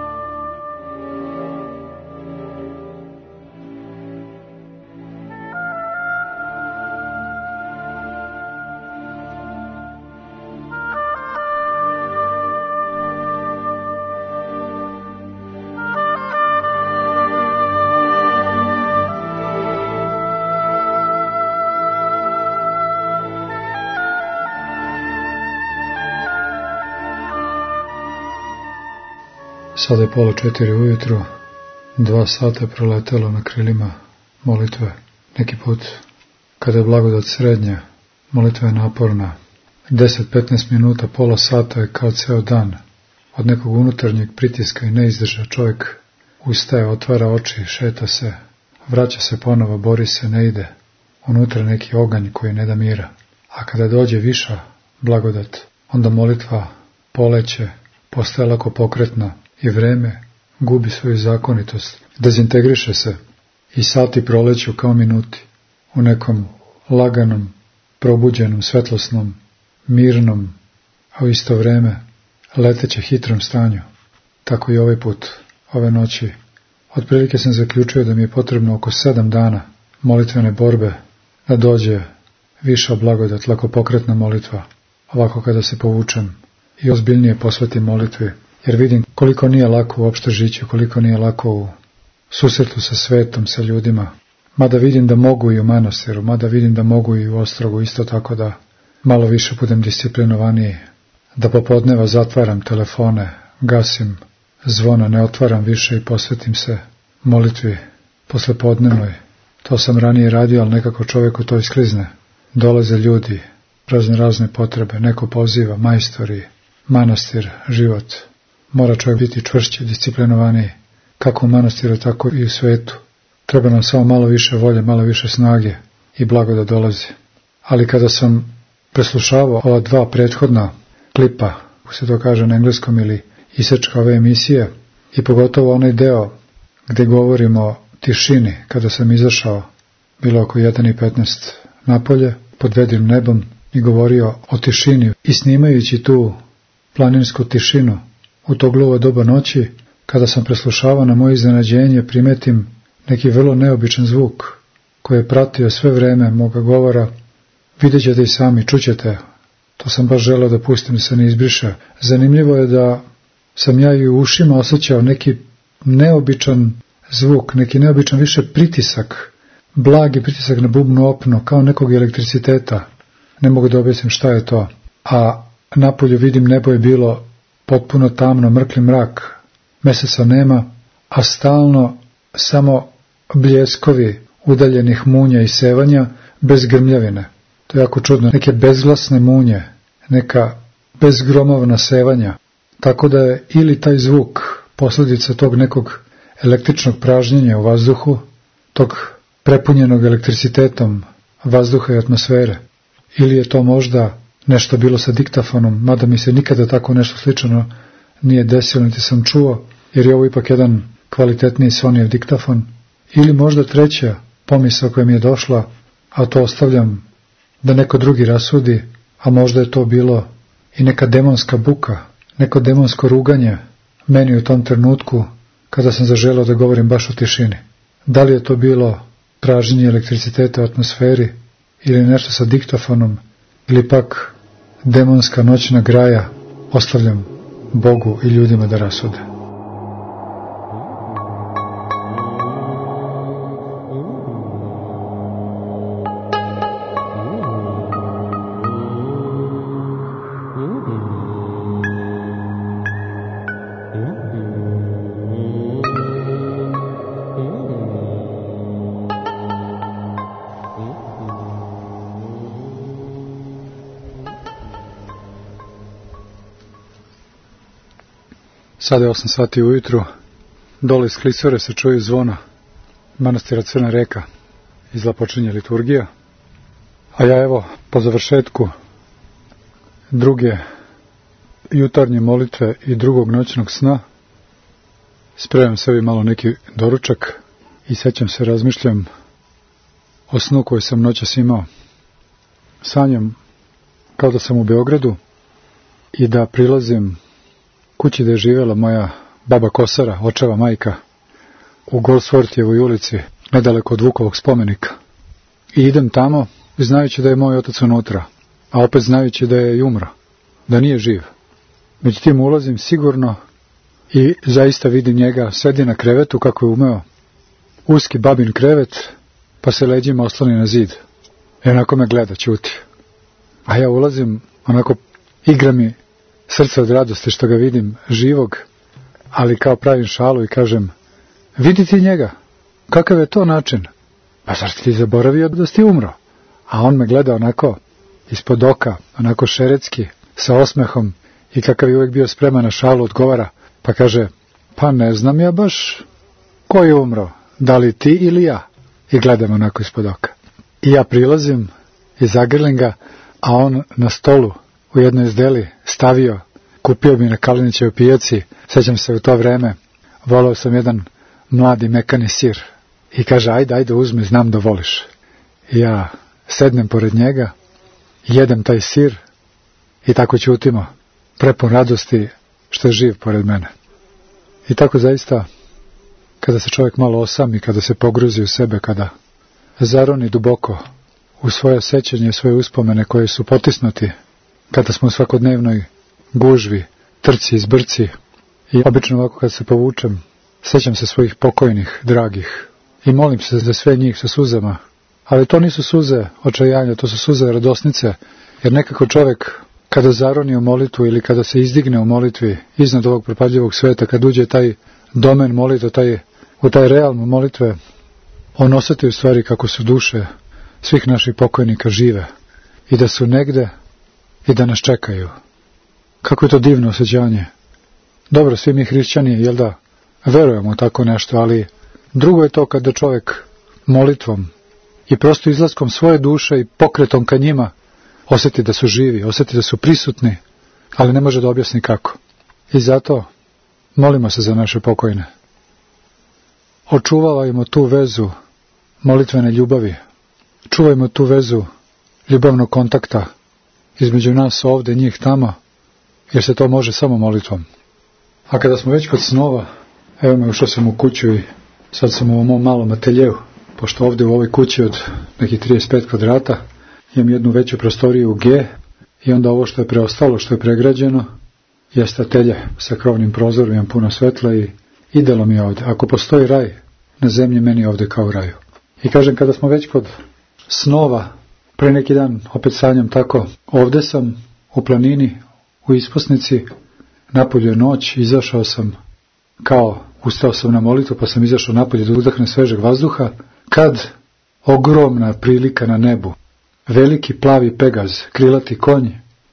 Speaker 2: Sada je pola četiri ujutru, dva sata je proletelo na krilima molitve. Neki put, kada je blagodat srednja, molitva je naporna. deset do petnaest minuta, pola sata je kao ceo dan. Od nekog unutarnjeg pritiska i neizdrža čovjek ustaje, otvara oči, šeta se, vraća se ponovo, bori se, ne ide. Unutra neki oganj koji ne da mira. A kada dođe viša blagodat, onda molitva poleće, postaje lako pokretna i vreme gubi svoju zakonitost, dezintegriše se i sati proleću kao minuti u nekom laganom, probuđenom, svetlosnom, mirnom, a u isto vreme leteće hitrom stanju. Tako i ovaj put, ove noći. Otprilike sam zaključio da mi je potrebno oko sedam dana molitvene borbe da dođe viša blagodat, lako pokretna molitva, ovako kada se povučem i ozbiljnije posvetim molitvi, jer vidim koliko nije lako uopšte žići, koliko nije lako u susretu sa svetom, sa ljudima. Mada vidim da mogu i u manastiru, mada vidim da mogu i u Ostrogu, isto tako da malo više budem disciplinovaniji, da popodneva zatvaram telefone, gasim zvona, ne otvaram više i posvetim se molitvi posle podnevnoj. To sam ranije radio, ali nekako čovjeku to isklizne. Dolaze ljudi, razne razne potrebe, neko poziva, majstori, manastir, život. Mora čovjek biti čvršći, disciplinovaniji, kako u manastiru, tako i u svetu. Treba nam samo malo više volje, malo više snage i blago da dolazi. Ali kada sam preslušavao ova dva prethodna klipa, kako se to kaže na engleskom, ili isečka ove emisije, i pogotovo onaj deo gdje govorimo o tišini, kada sam izašao, bilo oko jedan i petnaest napolje pod vedrim nebom i govorio o tišini. I snimajući tu planinsku tišinu u to gluvo doba noći, kada sam preslušavao, na moje iznenađenje primetim neki vrlo neobičan zvuk koji je pratio sve vreme moga govora. Vidjet ćete i sami, čućete. To sam baš želeo da pustim, da se ne izbriše. Zanimljivo je da sam ja i u ušima osjećao neki neobičan zvuk, neki neobičan više pritisak, blagi pritisak na bubnu opno, kao nekog elektriciteta. Ne mogu da objasnim šta je to. A napolju vidim, nebo je bilo potpuno tamno, mrkli mrak, meseca nema, a stalno samo bljeskovi udaljenih munja i sevanja bez grmljavine. To je jako čudno, neke bezglasne munje, neka bezgromovna sevanja, tako da je ili taj zvuk posljedica tog nekog električnog pražnjenja u vazduhu, tog prepunjenog elektricitetom vazduha i atmosfere, ili je to možda nešto bilo sa diktafonom, mada mi se nikada tako nešto slično nije desilo, niti sam čuo, jer je ovo ipak jedan kvalitetniji Sonyjev diktafon, ili možda treća pomisao koja mi je došla, a to ostavljam da neko drugi rasudi, a možda je to bilo i neka demonska buka, neko demonsko ruganje meni u tom trenutku kada sam zaželeo da govorim baš o tišini. Da li je to bilo pražnjenje elektriciteta u atmosferi ili nešto sa diktafonom ili pak demonska noćna graja, ostavljam Bogu i ljudima da rasude.
Speaker 1: Sada je osam sati ujutru, dole iz Klisure se čuju zvona manastira Crna reka, izla počinje liturgija, a ja evo po završetku druge jutarnje molitve i drugog noćnog sna spremam sebi malo neki doručak i sećam se, razmišljam o snu koji sam noćas imao. Sanjam kao da sam u Beogradu i da prilazim kući da je živjela moja baba Kosara, očeva majka, u Goldsworthyjevoj ulici, nedaleko od Vukovog spomenika. I idem tamo, znajući da je moj otac unutra, a opet znajući da je i umro, da nije živ. Međutim, ulazim sigurno i zaista vidim njega, sedi na krevetu kako je umeo, uski babin krevet, pa se leđima osloni na zid. I onako me gleda, ćuti. A ja ulazim, onako igra mi srce od radosti što ga vidim živog, ali kao pravim šalu i kažem, vidi ti njega, kakav je to način? Pa zar ti zaboravio da si umro? A on me gleda onako ispod oka, onako šeretski, sa osmehom i kakav je uvijek bio spreman na šalu, odgovara, pa kaže, pa ne znam ja baš ko je umro, da li ti ili ja? I gledam onako ispod oka. I ja prilazim i zagrlim ga, a on na stolu u jednoj zdeli stavio, kupio mi na Kalinićevoj pijaci, sećam se u to vreme, volao sam jedan mladi mekani sir. I kaže, ajde, ajde uzmi, znam da voliš. I ja sednem pored njega, jedem taj sir i tako ćutimo, prepun radosti što je živ pored mene. I tako zaista, kada se čovjek malo osami, kada se pogruzi u sebe, kada zaroni duboko u svoje sećanje, svoje uspomene koje su potisnuti, kada smo u svakodnevnoj gužvi, trci, izbrci, i obično ovako kad se povučem, sećam se svojih pokojnih, dragih, i molim se za sve njih sa suzama, ali to nisu suze očajanja, to su suze radosnice, jer nekako čovjek kada zaroni u molitvu ili kada se izdigne u molitvi iznad ovog propadljivog sveta, kad uđe taj domen molitve, taj, u taj realm molitve, on osjeti u stvari kako su duše svih naših pokojnika žive i da su negde i da nas čekaju. Kako je to divno osjećanje. Dobro, svi mi hrišćani, jel da, verujemo u tako nešto, ali drugo je to kada čovjek molitvom i prosto izlaskom svoje duše i pokretom ka njima osjeti da su živi, osjeti da su prisutni, ali ne može da objasni kako. I zato molimo se za naše pokojne. Očuvavajmo tu vezu molitvene ljubavi. čuvajmo tu vezu ljubavnog kontakta između nas ovde, njih tamo, jer se to može samo molitvom. A kada smo već kod snova, evo me, ušao sam u kuću i sad sam u mom malom ateljevu, pošto ovde u ovoj kući od nekih trideset pet kvadrata imam jednu veću prostoriju u G i onda ovo što je preostalo, što je pregrađeno, jeste atelje sa krovnim prozorom, imam puno svetla i idealno mi je ovde. Ako postoji raj na zemlji, meni je ovde kao u raju. I kažem, kada smo već kod snova, pre neki dan opet sanjam tako, ovde sam u planini, u Isposnici, napolju je noć, izašao sam, kao ustao sam na molitvu, pa sam izašao napolje da udahnem svežeg vazduha, kad ogromna prilika na nebu, veliki plavi pegaz, krilati konj,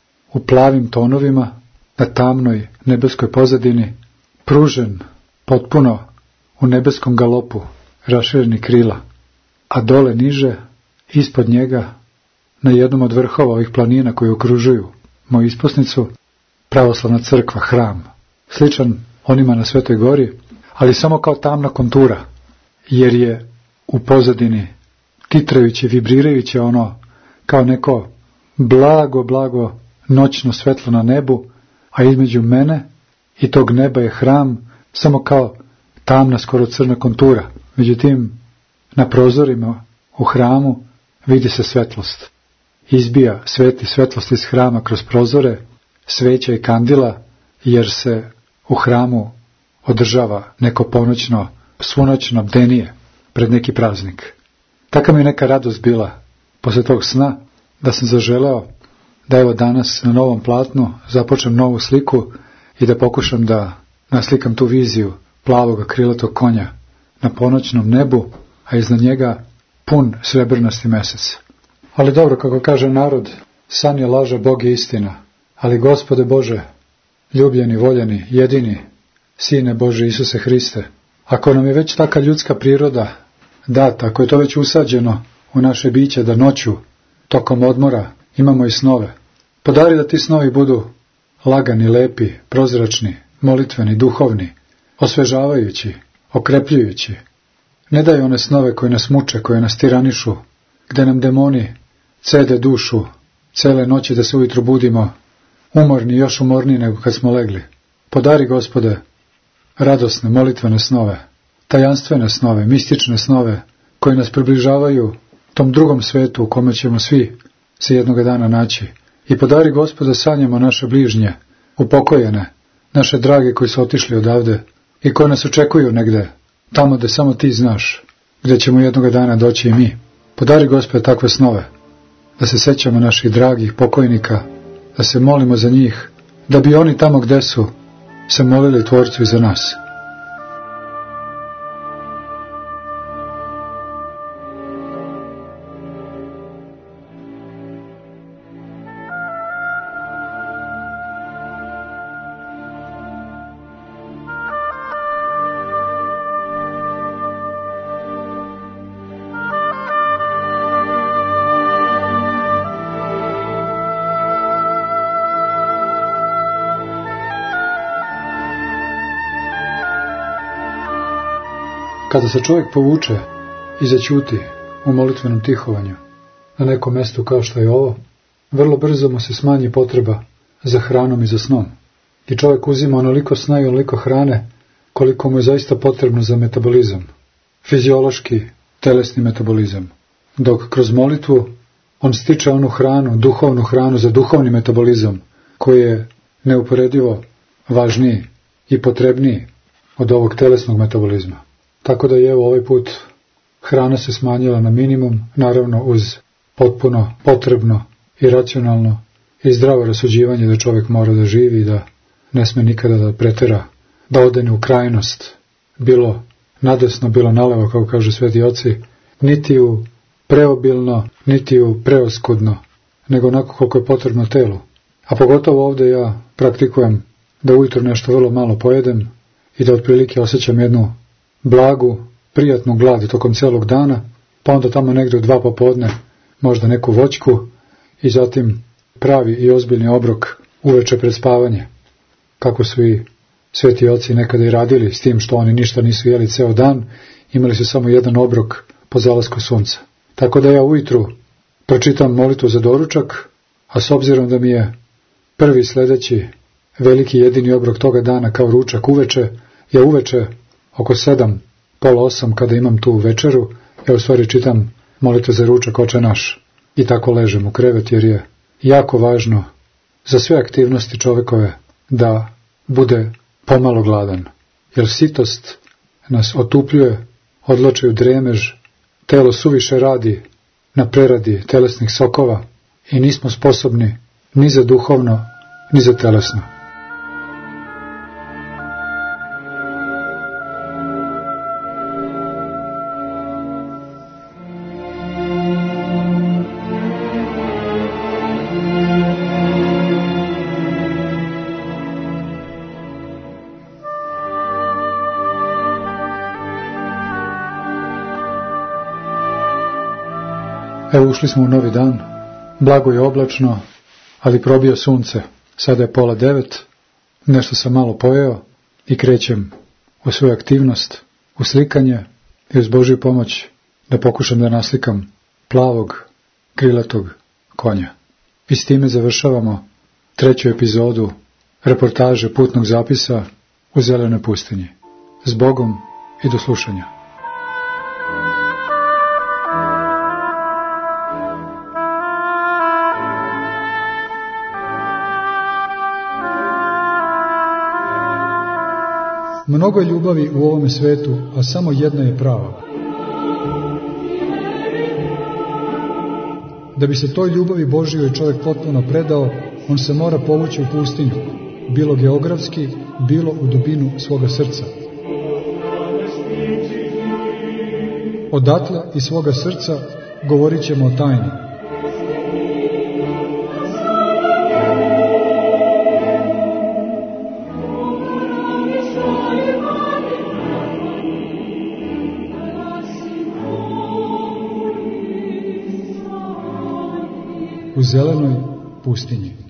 Speaker 1: u plavim tonovima, na tamnoj nebeskoj pozadini, pružen, potpuno u nebeskom galopu, rašireni krila, a dole niže, ispod njega, na jednom od vrhova ovih planina koji okružuju moju Isposnicu, pravoslavna crkva, hram, sličan onima na Svetoj gori, ali samo kao tamna kontura, jer je u pozadini titrajuće, vibrirajuće ono, kao neko blago, blago noćno svetlo na nebu, a između mene i tog neba je hram samo kao tamna, skoro crna kontura. Međutim, na prozorima u hramu vidi se svetlost. Izbija sveti svetlost iz hrama kroz prozore, sveća i kandila, jer se u hramu održava neko ponoćno, svunoćno bdenije pred neki praznik. Taka mi je neka radost bila posle tog sna, da sam zaželeo da evo danas na novom platnu započnem novu sliku i da pokušam da naslikam tu viziju plavoga krilatog konja na ponoćnom nebu, a iznad njega pun srebrnasti mesec. Ali dobro, kako kaže narod, san je laža, Bog je istina. Ali Gospode Bože, ljubljeni, voljeni, jedini, Sine Bože Isuse Hriste, ako nam je već taka ljudska priroda data, ako je to već usađeno u naše biće da noću, tokom odmora, imamo i snove, podari da ti snovi budu lagani, lepi, prozračni, molitveni, duhovni, osvežavajući, okrepljujući. Ne daj one snove koje nas muče, koje nas tiranišu, gde nam demoni cede dušu, cele noći da se ujutro budimo umorni, još umorniji nego kad smo legli. Podari, Gospode, radosne, molitvene snove, tajanstvene snove, mistične snove, koje nas približavaju tom drugom svetu u kome ćemo svi se jednoga dana naći. I podari, Gospode, sanjamo naše bližnje, upokojene, naše drage koji su otišli odavde i koji nas očekuju negde, tamo gde samo ti znaš, gde ćemo jednoga dana doći i mi. Podari, Gospode, takve snove, da se sećamo naših dragih pokojnika, da se molimo za njih, da bi oni tamo gde su se molili Tvorcu i za nas. Kada se čovjek povuče i zaćuti u molitvenom tihovanju na nekom mestu kao što je ovo, vrlo brzo mu se smanji potreba za hranom i za snom. I čovjek uzima onoliko sna i onoliko hrane koliko mu je zaista potrebno za metabolizam, fiziološki, telesni metabolizam. Dok kroz molitvu on stiče onu hranu, duhovnu hranu za duhovni metabolizam, koji je neuporedivo važniji i potrebniji od ovog telesnog metabolizma. Tako da je evo ovaj put hrana se smanjila na minimum, naravno uz potpuno potrebno i racionalno i zdravo rasuđivanje da čovjek mora da živi i da ne sme nikada da pretera, da odene u krajnost, bilo nadesno, bilo nalevo, kako kažu sveti oci, niti u preobilno, niti u preoskudno, nego onako koliko je potrebno telu. A pogotovo ovdje ja praktikujem da ujutro nešto vrlo malo pojedem i da otprilike osjećam jednu blagu, prijatnu glad tokom celog dana, pa onda tamo negdje u dva popodne možda neku voćku i zatim pravi i ozbiljni obrok uveče pred spavanje, kako su i sveti oci nekada i radili, s tim što oni ništa nisu jeli ceo dan, imali su samo jedan obrok po zalasku sunca.
Speaker 2: Tako da ja ujutru pročitam molitvu za doručak, a s obzirom da mi je prvi sledeći veliki jedini obrok toga dana kao ručak uveče, ja uveče oko sedam, pola osam kada imam tu večeru, ja u stvari čitam molitvu za ručak Oče naš i tako ležem u krevet, jer je jako važno za sve aktivnosti čovekove da bude pomalo gladan, jer sitost nas otupljuje, odlači u dremež, telo suviše radi na preradi telesnih sokova i nismo sposobni ni za duhovno, ni za telesno. Evo ušli smo u novi dan, blago je oblačno, ali probio sunce. Sada je pola devet, nešto sam malo pojeo i krećem u svoju aktivnost, u slikanje i uz Božju pomoć da pokušam da naslikam plavog, krilatog konja. I s time završavamo treću epizodu reportaže putnog zapisa u Zelenoj pustinji. S Bogom i do slušanja.
Speaker 1: Mnogo je ljubavi u ovome svetu, a samo jedna je prava. Da bi se toj ljubavi Božjoj čovjek potpuno predao, on se mora povući u pustinju, bilo geografski, bilo u dubinu svoga srca. Odatle iz svoga srca govorit ćemo o tajni. U zelenoj pustinji.